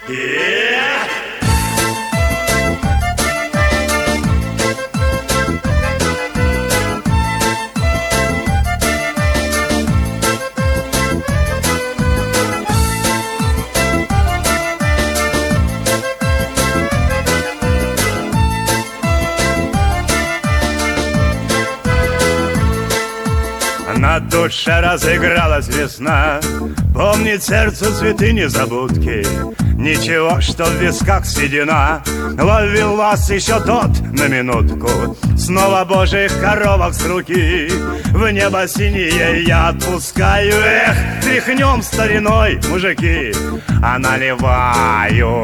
На душе разыгралась весна, помнит сердце цветы незабудки. Ничего, что в висках седина, ловил вас еще тот на минутку. Снова божьих коровок с руки в небо синее я отпускаю. Эх, тряхнем стариной, мужики, а наливаю.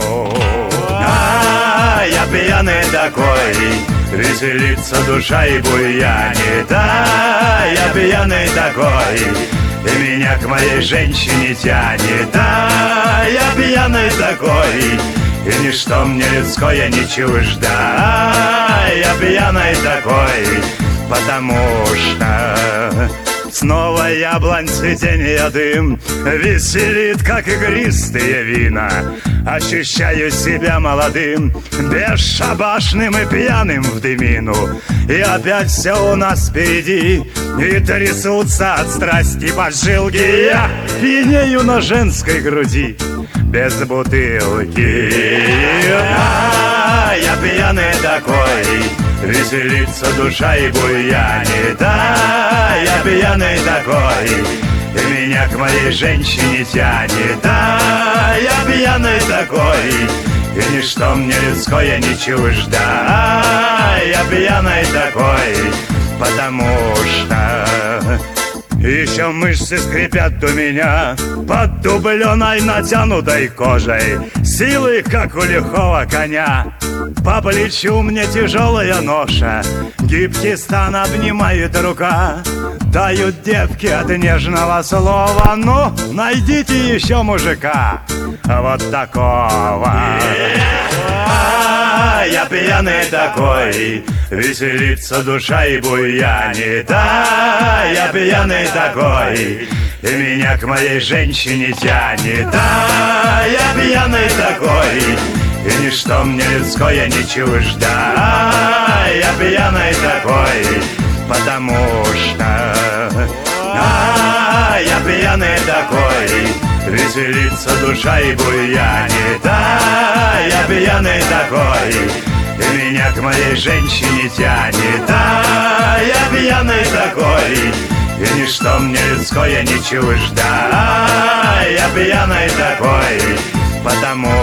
Я пьяный такой, веселится душа и буянит. Я пьяный такой, и меня к моей женщине тянет. Я пьяный такой, и ничто мне людское не чуждо. Я пьяный такой, потому что снова яблонь цветения дым веселит, как игристые вина. Ощущаю себя молодым, бесшабашным и пьяным в дымину. И опять все у нас впереди, и трясутся от страсти поджилки. Я пьянею на женской груди без бутылки. Я пьяный такой, веселится душа и буянит. Я пьяный такой, и меня к моей женщине тянет. Я пьяный такой, и ничто мне людское не чуждо. Я пьяный такой, потому что еще мышцы скрипят у меня под дубленой натянутой кожей, силы, как у лихого коня. По плечу мне тяжелая ноша, гибкий стан обнимает рука. Тают девки от нежного слова, ну, найдите еще мужика вот такого. Я пьяный такой, веселится душа и буянит. Я пьяный такой, и меня к моей женщине тянет. Я пьяный такой, и ничто мне людское не чуждо. Я пьяный такой, потому что я пьяный такой, веселится душа и буянит. Я пьяный такой, и меня к моей женщине тянет. Я пьяный такой, и ничто мне людское не чуждо. Я пьяный такой, потому